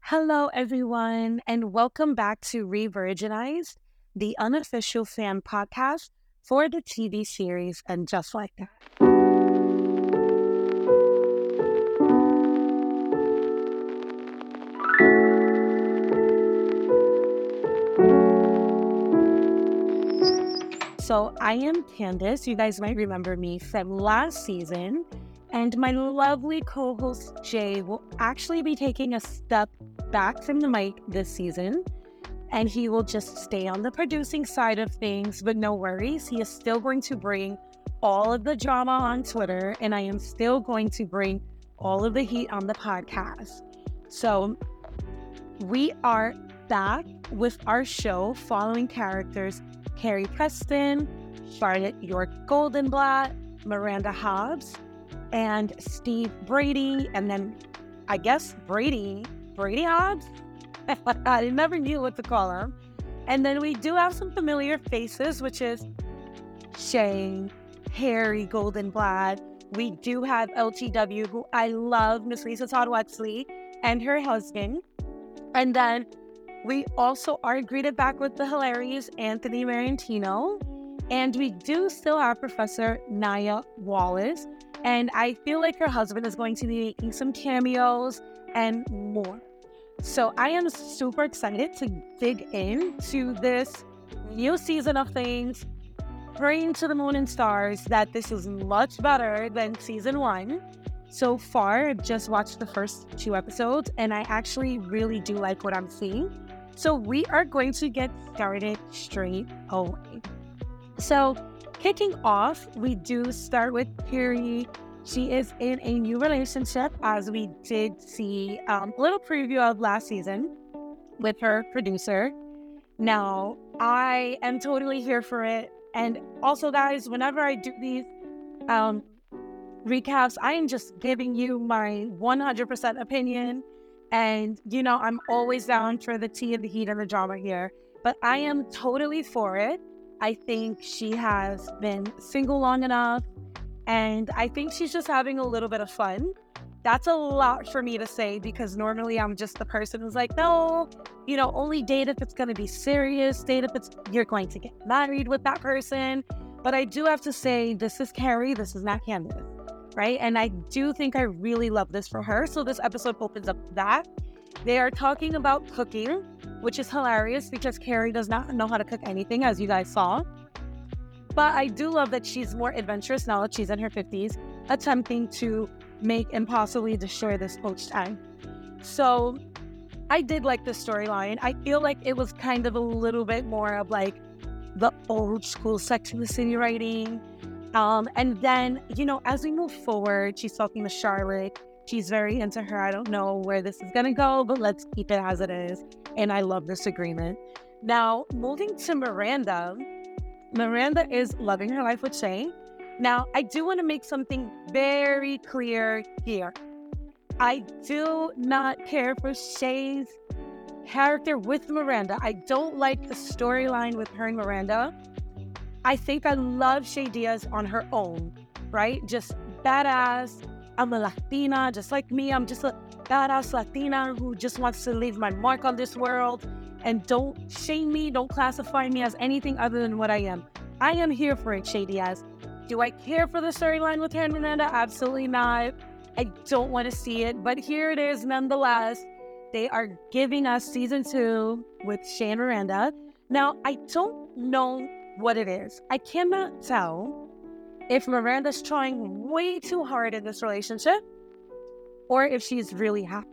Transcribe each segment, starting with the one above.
Hello, everyone, and welcome back to Re-Virginized, the unofficial fan podcast for the TV series And Just Like That. So I am Candace. You guys might remember me from last season. And my lovely co-host Jay will actually be taking a step back from the mic this season. And he will just stay on the producing side of things. But no worries, he is still going to bring all of the drama on Twitter. And I am still going to bring all of the heat on the podcast. So we are back with our show following characters Carrie Preston, Charlotte York Goldenblatt, Miranda Hobbs, and Steve Brady, and then I guess Brady Hobbs? I never knew what to call him. And then we do have some familiar faces, which is Shay, Harry Goldenblatt. We do have LTW, who I love, Miss Lisa Todd Wexley, and her husband. And then we also are greeted back with the hilarious Anthony Marantino. And we do still have Professor Nia Wallace. And I feel like her husband is going to be making some cameos and more. So I am super excited to dig into this new season of things. Praying to the moon and stars that this is much better than season 1. So far, I've just watched the first 2 episodes, and I actually really do like what I'm seeing. So we are going to get started straight away. So kicking off, we do start with Carrie. She is in a new relationship, as we did see a little preview of last season with her producer. Now, I am totally here for it. And also, guys, whenever I do these recaps, I am just giving you my 100% opinion. And, I'm always down for the tea and the heat and the drama here. But I am totally for it. I think she has been single long enough. And I think she's just having a little bit of fun. That's a lot for me to say, because normally I'm just the person who's like, no, only date if it's going to be serious. Date if you're going to get married with that person. But I do have to say, this is Carrie. This is not Candace. Right? And I do think I really love this for her. So this episode opens up that. They are talking about cooking, which is hilarious because Carrie does not know how to cook anything, as you guys saw. But I do love that she's more adventurous now that she's in her 50s, attempting to make and possibly destroy this poached egg. So I did like this storyline. I feel like it was kind of a little bit more of like the old school Sex and the City writing. And then, as we move forward, she's talking to Charlotte. She's very into her. I don't know where this is going to go, but let's keep it as it is. And I love this agreement. Now, moving to Miranda. Miranda is loving her life with Shay. Now, I do want to make something very clear here. I do not care for Shay's character with Miranda. I don't like the storyline with her and Miranda. I think I love Shay Diaz on her own, right? Just badass. I'm a Latina, just like me. I'm just a badass Latina who just wants to leave my mark on this world. And don't shame me, don't classify me as anything other than what I am. I am here for it, Shay Diaz. Do I care for the storyline with her and Miranda? Absolutely not. I don't want to see it, but here it is nonetheless. They are giving us season 2 with Shay and Miranda. Now, I don't know what it is. I cannot tell if Miranda's trying way too hard in this relationship or if she's really happy.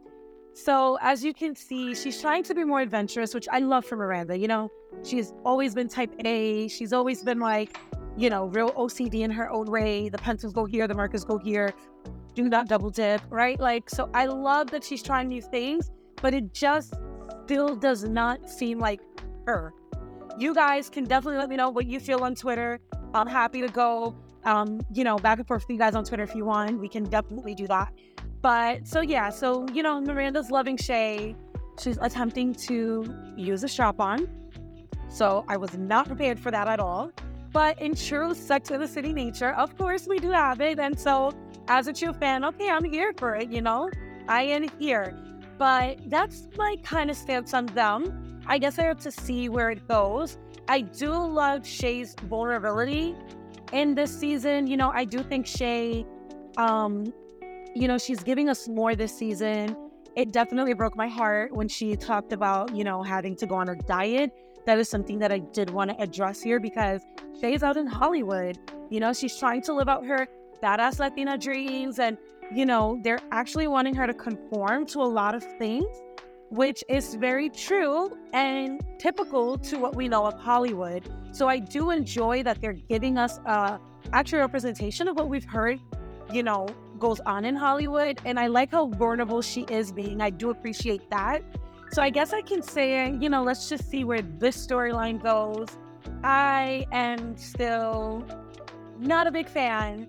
So as you can see, she's trying to be more adventurous, which I love for Miranda. She's always been type A. She's always been like, real OCD in her own way. The pencils go here, the markers go here. Do not double dip, right? So I love that she's trying new things, but it just still does not seem like her. You guys can definitely let me know what you feel on Twitter. I'm happy to go, back and forth with you guys on Twitter if you want. We can definitely do that. But so Miranda's loving Shay. She's attempting to use a strap-on. So I was not prepared for that at all. But in true Sex and the City nature, of course we do have it. And so as a true fan, okay, I'm here for it, I am here. But that's my kind of stance on them. I guess I have to see where it goes. I do love Shay's vulnerability in this season. I do think Shay, she's giving us more this season. It definitely broke my heart when she talked about, having to go on a diet. That is something that I did want to address here because Shay's out in Hollywood. She's trying to live out her badass Latina dreams, and they're actually wanting her to conform to a lot of things, which is very true and typical to what we know of Hollywood. So I do enjoy that they're giving us actual representation of what we've heard, goes on in Hollywood. And I like how vulnerable she is being. I do appreciate that. So I guess I can say, let's just see where this storyline goes. I am still not a big fan.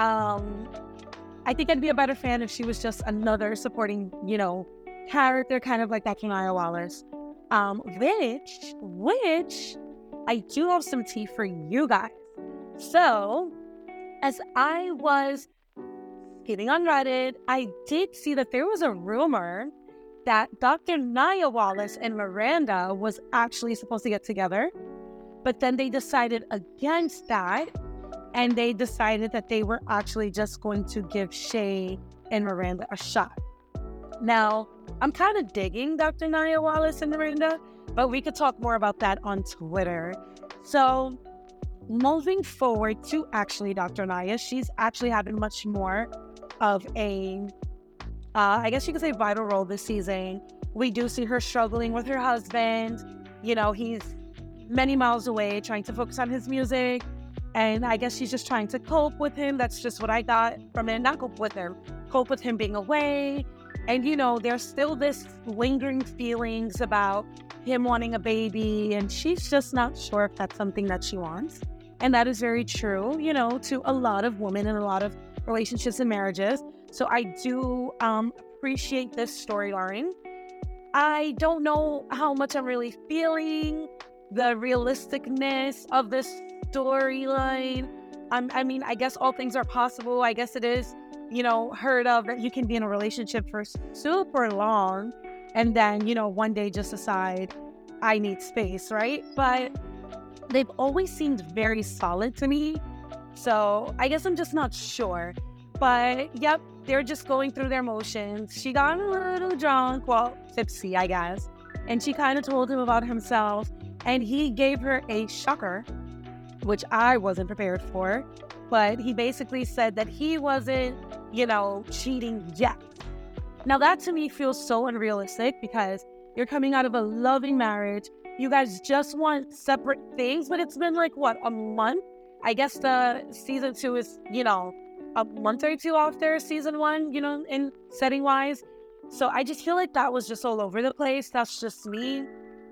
I think I'd be a better fan if she was just another supporting, character, kind of like that Nia Wallace. Which I do have some tea for you guys. So, as I was getting on Reddit, I did see that there was a rumor that Dr. Nia Wallace and Miranda was actually supposed to get together, but then they decided against that. And they decided that they were actually just going to give Shay and Miranda a shot. Now, I'm kind of digging Dr. Nia Wallace and Miranda, but we could talk more about that on Twitter. So, moving forward to actually Dr. Nia, she's actually having much more of a, I guess you could say, vital role this season. We do see her struggling with her husband. He's many miles away trying to focus on his music. And I guess she's just trying to cope with him. That's just what I got from it. Not cope with him. Cope with him being away. And, there's still this lingering feelings about him wanting a baby. And she's just not sure if that's something that she wants. And that is very true, to a lot of women and a lot of relationships and marriages. So I do appreciate this storyline. I don't know how much I'm really feeling the realisticness of this storyline. I guess all things are possible. I guess it is, heard of that you can be in a relationship for super long and then, one day just decide I need space, right? But they've always seemed very solid to me. So I guess I'm just not sure. But yep, they're just going through their motions. She got a little drunk, tipsy, I guess. And she kind of told him about himself. And he gave her a shocker, which I wasn't prepared for. But he basically said that he wasn't, cheating yet. Now that to me feels so unrealistic because you're coming out of a loving marriage. You guys just want separate things, but it's been like, a month? I guess the season 2 is, a month or two after season 1, in setting wise. So I just feel like that was just all over the place. That's just me.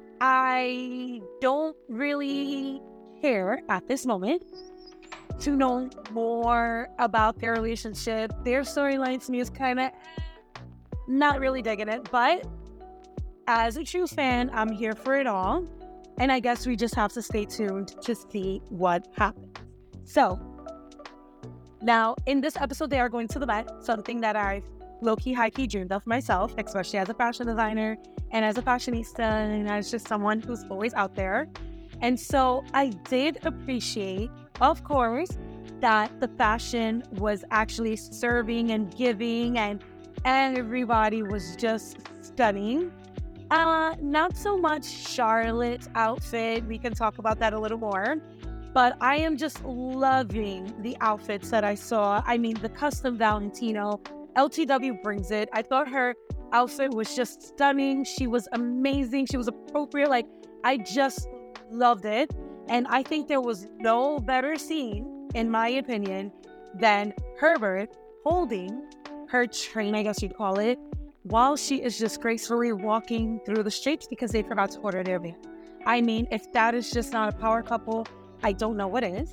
I don't really care at this moment to know more about their relationship. Their storyline to me is kind of not really digging it, but as a true fan, I'm here for it all. And I guess we just have to stay tuned to see what happens. So now in this episode, they are going to the Met, something that I've low-key, high-key dreamed of myself, especially as a fashion designer and as a fashionista and as just someone who's always out there. And so I did appreciate, of course, that the fashion was actually serving and giving and everybody was just stunning. Not so much Charlotte's outfit. We can talk about that a little more. But I am just loving the outfits that I saw. The custom Valentino. LTW brings it. I thought her outfit was just stunning. She was amazing. She was appropriate. I just loved it. And I think there was no better scene, in my opinion, than Herbert holding her train, I guess you'd call it, while she is just gracefully walking through the streets because they forgot to order their van. If that is just not a power couple, I don't know what is.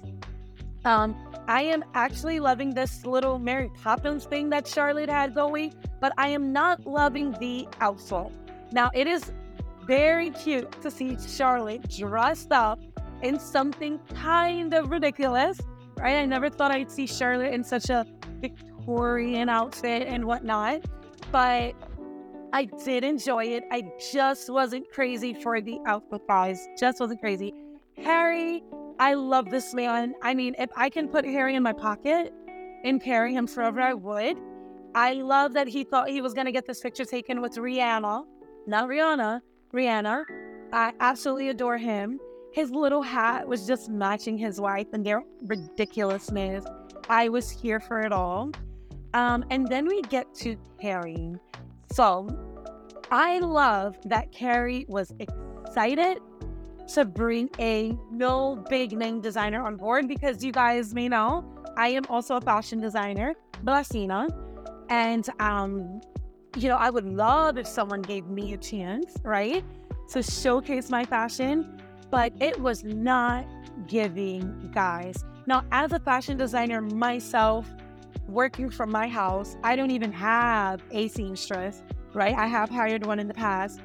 I am actually loving this little Mary Poppins thing that Charlotte had going, but I am not loving the outfit. Now, it is very cute to see Charlotte dressed up in something kind of ridiculous, right? I never thought I'd see Charlotte in such a Victorian outfit and whatnot, but I did enjoy it. I just wasn't crazy for the outfit guys. Just wasn't crazy. Harry, I love this man. I mean, if I can put Harry in my pocket and carry him forever, I would. I love that he thought he was going to get this picture taken with Rihanna. Not Rihanna, Rihanna. I absolutely adore him. His little hat was just matching his wife and their ridiculousness. I was here for it all. And then we get to Carrie. So I love that Carrie was excited to bring a no big name designer on board because you guys may know I am also a fashion designer, Blasina. And, I would love if someone gave me a chance, right, to showcase my fashion, but it was not giving, guys. Now, as a fashion designer myself, working from my house, I don't even have a seamstress, right? I have hired one in the past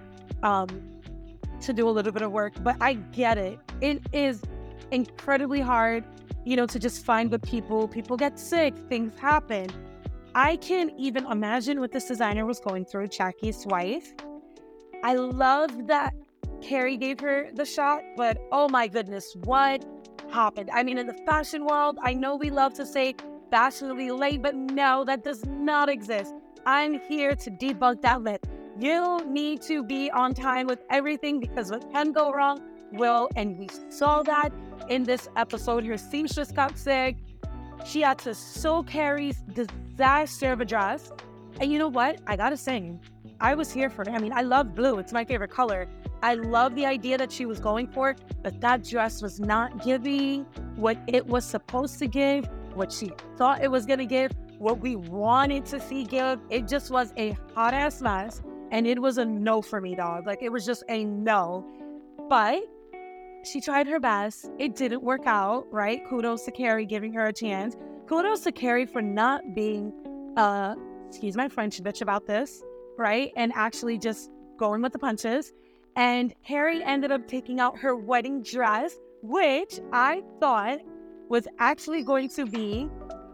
to do a little bit of work, but I get it. It is incredibly hard, to just find good people. People get sick, things happen. I can't even imagine what this designer was going through, Jackie's wife. I love that Carrie gave her the shot, but oh my goodness, what happened? I mean, in the fashion world, I know we love to say fashionably late, but no, that does not exist. I'm here to debunk that myth. You need to be on time with everything because what can go wrong will, and we saw that in this episode. Her seamstress got sick. She had to sew Carrie's disaster of a dress. And you know what? I gotta say, I was here for it. I mean, I love blue. It's my favorite color. I love the idea that she was going for, but that dress was not giving what it was supposed to give, what she thought it was going to give, what we wanted to see give. It just was a hot ass mess. And it was a no for me, dog. Like, it was just a no. But she tried her best. It didn't work out, right? Kudos to Carrie giving her a chance. Kudos to Carrie for not being, excuse my French, bitch about this, right? And actually just going with the punches. And Carrie ended up taking out her wedding dress, which I thought was actually going to be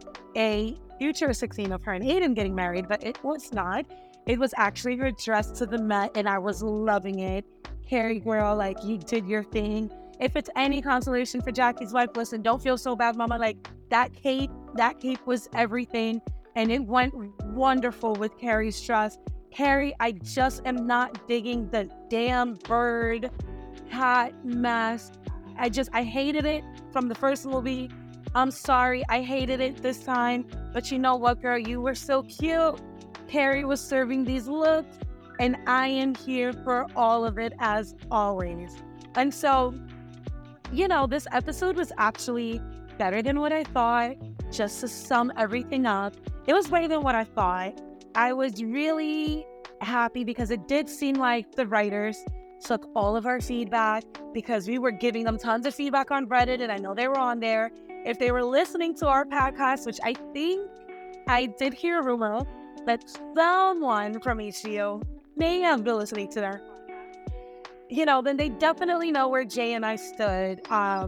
a future 16 of her and Aiden getting married, but it was not. It was actually her dress to the Met, and I was loving it. Carrie, girl, like, you did your thing. If it's any consolation for Jackie's wife, listen, don't feel so bad, mama. Like, that cape was everything, and it went wonderful with Carrie's dress. Carrie, I just am not digging the damn bird hat mess. I hated it from the first movie. I'm sorry, I hated it this time. But you know what, girl? You were so cute. Carrie was serving these looks, and I am here for all of it as always. And so, this episode was actually better than what I thought. Just to sum everything up, it was better than what I thought. I was really happy because it did seem like the writers took all of our feedback, because we were giving them tons of feedback on Reddit, and I know they were on there. If they were listening to our podcast, which I think I did hear a rumor that someone from HGO may have been listening to their then they definitely know where Jay and I stood.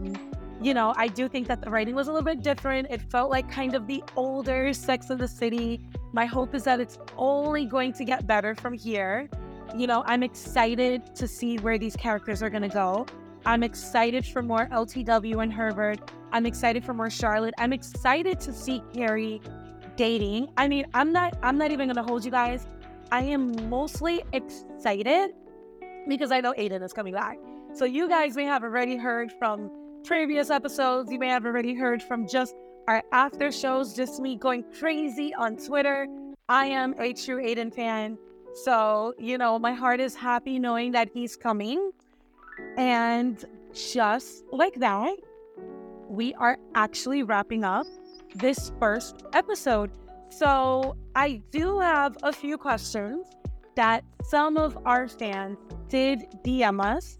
I do think that the writing was a little bit different. It felt like kind of the older Sex and the City. My hope is that it's only going to get better from here. I'm excited to see where these characters are going to go. I'm excited for more LTW and Herbert. I'm excited for more Charlotte. I'm excited to see Carrie dating. I mean, I'm not even going to hold you guys. I am mostly excited because I know Aiden is coming back. So you guys may have already heard from previous episodes. You may have already heard from just our after shows, just me going crazy on Twitter. I am a true Aiden fan. So, my heart is happy knowing that he's coming. And just like that, we are actually wrapping up this first episode. So I do have a few questions that some of our fans did DM us.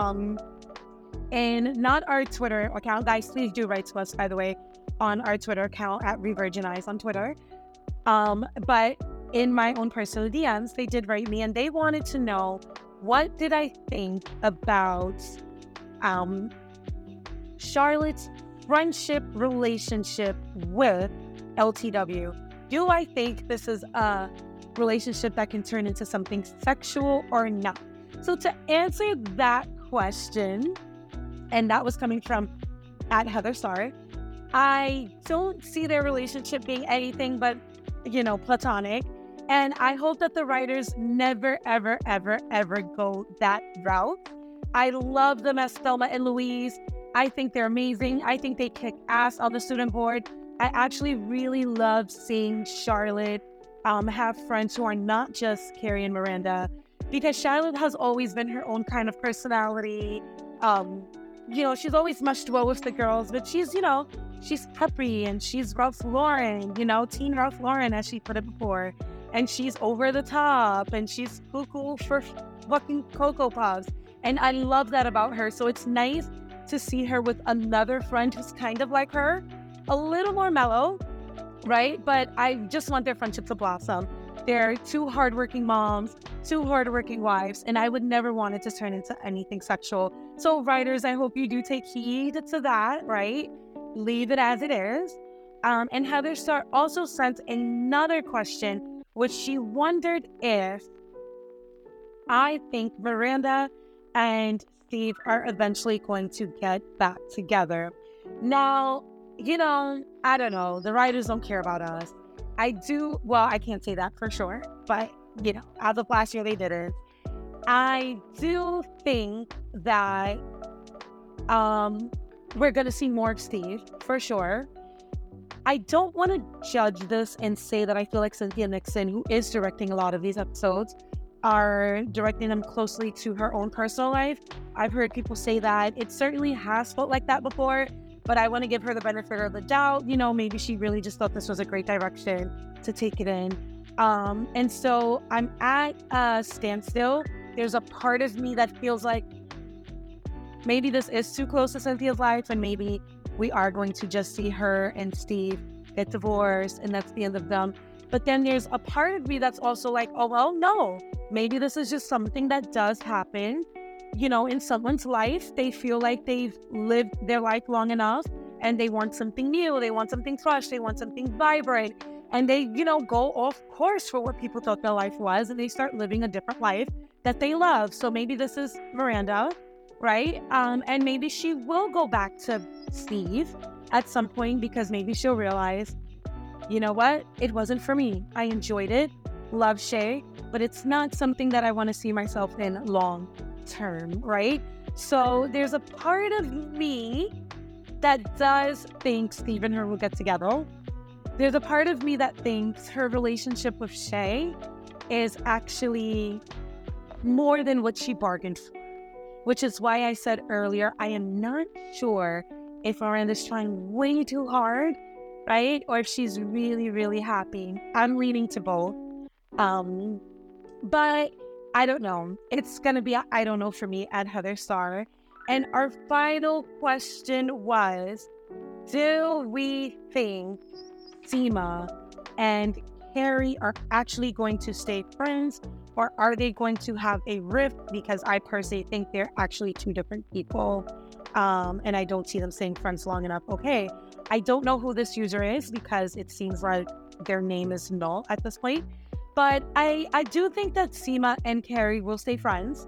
And not our Twitter account. Guys, please do write to us, by the way, on our Twitter account at Revirginize on Twitter. But in my own personal DMs, they did write me, and they wanted to know, what did I think about Charlotte's friendship relationship with LTW? Do I think this is a relationship that can turn into something sexual or not? So to answer that question, and that was coming from at Heather Starr, I don't see their relationship being anything but, platonic. And I hope that the writers never, ever, ever, ever go that route. I love them as Thelma and Louise. I think they're amazing. I think they kick ass on the student board. I actually really love seeing Charlotte have friends who are not just Carrie and Miranda, because Charlotte has always been her own kind of personality. She's always mushed well with the girls, but she's peppy and she's Ralph Lauren, teen Ralph Lauren, as she put it before. And she's over the top and she's cuckoo for fucking Cocoa Puffs. And I love that about her. So it's nice to see her with another friend who's kind of like her, a little more mellow, right? But I just want their friendship to blossom. They're two hardworking moms, two hardworking wives, and I would never want it to turn into anything sexual. So writers, I hope you do take heed to that, right? Leave it as it is. And Heather Starr also sent another question, which she wondered if I think Miranda and Steve are eventually going to get back together. Now, I don't know. The writers don't care about us. I can't say that for sure, but, as of last year, they didn't. I do think that we're going to see more of Steve, for sure. I don't want to judge this and say that I feel like Cynthia Nixon, who is directing a lot of these episodes, are directing them closely to her own personal life. I've heard people say that. It certainly has felt like that before, but I want to give her the benefit of the doubt. Maybe she really just thought this was a great direction to take it in. And so I'm at a standstill. There's a part of me that feels like maybe this is too close to Cynthia's life, and maybe we are going to just see her and Steve get divorced, and that's the end of them. But then there's a part of me that's also like, oh, well, no, maybe this is just something that does happen, in someone's life. They feel like they've lived their life long enough and they want something new. They want something fresh. They want something vibrant. And they, go off course for what people thought their life was, and they start living a different life that they love. So maybe this is Miranda, right? And maybe she will go back to Steve at some point, because maybe she'll realize, you know what? It wasn't for me. I enjoyed it, love Shay, but it's not something that I want to see myself in long term, right? So there's a part of me that does think Steve and her will get together. There's a part of me that thinks her relationship with Shay is actually more than what she bargained for, which is why I said earlier, I am not sure if Miranda's trying way too hard, right? Or if she's really, really happy. I'm leaning to both. But I don't know. It's going to be, I don't know for me at Heather Starr. And our final question was, do we think Seema and Carrie are actually going to stay friends, or are they going to have a rift? Because I personally think they're actually two different people. And I don't see them staying friends long enough. Okay, I don't know who this user is because it seems like their name is null at this point. But I do think that Seema and Carrie will stay friends.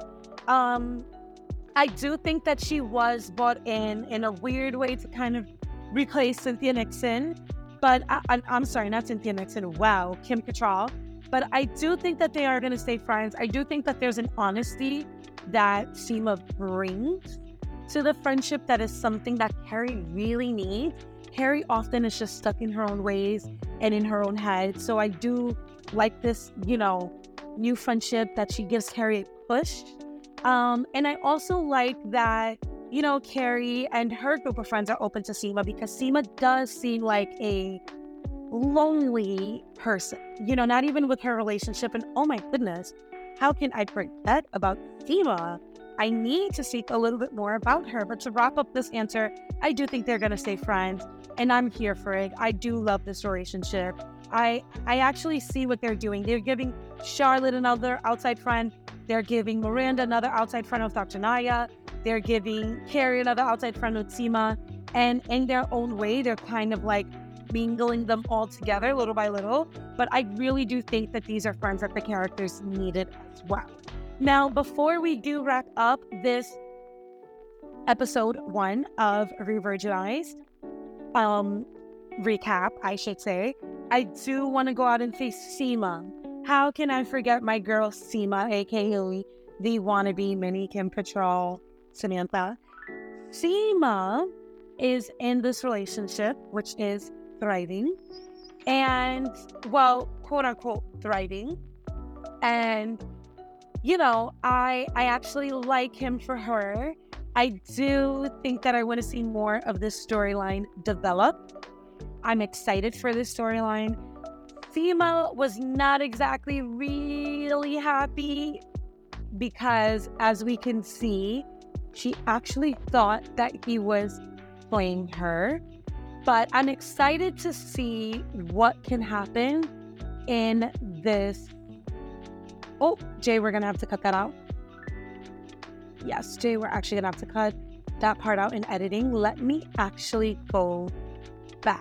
I do think that she was brought in a weird way to kind of replace Cynthia Nixon. But I'm sorry, not Cynthia Nixon. Wow, Kim Cattrall. But I do think that they are going to stay friends. I do think that there's an honesty that Seema brings to the friendship that is something that Carrie really needs. Carrie often is just stuck in her own ways and in her own head. So I do like this, new friendship that she gives Carrie a push. And I also like that, Carrie and her group of friends are open to Seema, because Seema does seem like a lonely person, not even with her relationship. And oh my goodness, how can I forget about Seema? I need to seek a little bit more about her. But to wrap up this answer, I do think they're going to stay friends, and I'm here for it. I do love this relationship. I actually see what they're doing. They're giving Charlotte another outside friend. They're giving Miranda another outside friend with Dr. Naya. They're giving Carrie another outside friend with Seema. And in their own way, they're kind of like mingling them all together little by little. But I really do think that these are friends that the characters needed as well. Now, before we do wrap up this episode 1 of Re-Virginized, recap, I should say, I do want to go out and say Seema. How can I forget my girl Seema, aka the wannabe mini Kim Cattrall Samantha? Seema is in this relationship, which is thriving, and, well, quote unquote thriving. And, you know, I actually like him for her. I do think that I want to see more of this storyline develop. I'm excited for this storyline. Seema was not exactly really happy because, as we can see, she actually thought that he was playing her. But I'm excited to see what can happen in this. Oh, Jay, we're going to have to cut that out. Yes, Jay, we're actually going to have to cut that part out in editing. Let me actually go back.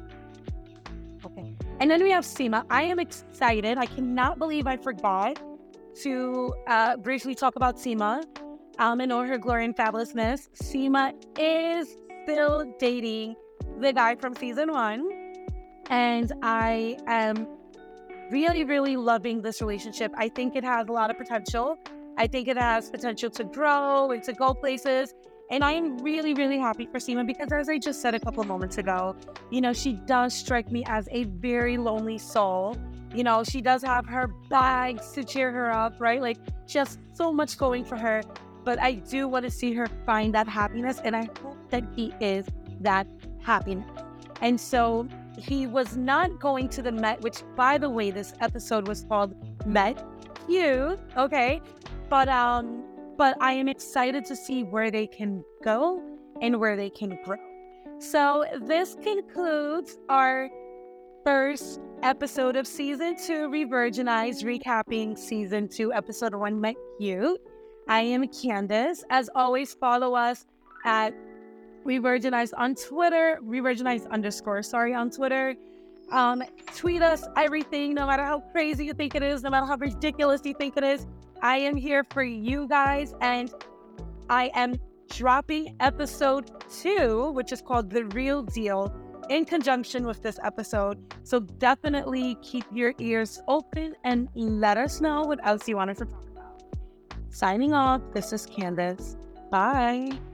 Okay. And then we have Seema. I am excited. I cannot believe I forgot to briefly talk about Seema. In all her glory and fabulousness. Seema is still dating the guy from season 1. And I am really, really loving this relationship. I think it has a lot of potential. I think it has potential to grow and to go places. And I am really, really happy for Seema because, as I just said a couple of moments ago, you know, she does strike me as a very lonely soul. You know, she does have her bags to cheer her up, right? Like, she has so much going for her. But I do want to see her find that happiness, and I hope that he is that happiness. And so he was not going to the Met, which, by the way, this episode was called Met Cute, okay? But I am excited to see where they can go and where they can grow. So this concludes our first episode of season 2, Re-Virginized, recapping season 2, episode 1, Met Cute. I am Candace. As always, follow us at Re-Virginized on Twitter, Re-Virginized_ on Twitter. Tweet us everything, no matter how crazy you think it is, no matter how ridiculous you think it is. I am here for you guys, and I am dropping episode 2, which is called The Real Deal, in conjunction with this episode. So definitely keep your ears open and let us know what else you want us to talk about. Signing off, this is Candace. Bye.